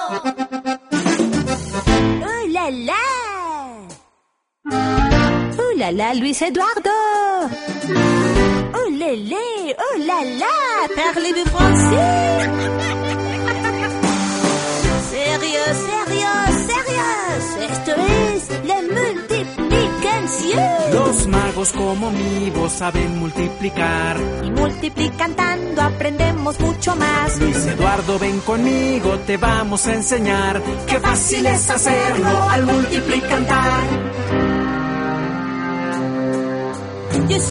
¡Oh, la, la! ¡Oh, la, la, Luis Eduardo! ¡Oh, lélé! ¡Oh, la, la! Parlez-vous français? ¡Sérieux, sérieux, sérieux! Esto es la multiplicación. Los magos como mi voz saben multiplicar. Y multiplicando aprendemos mucho más. Luis Eduardo, ven conmigo, te vamos a enseñar. Qué fácil es hacerlo al multiplicar.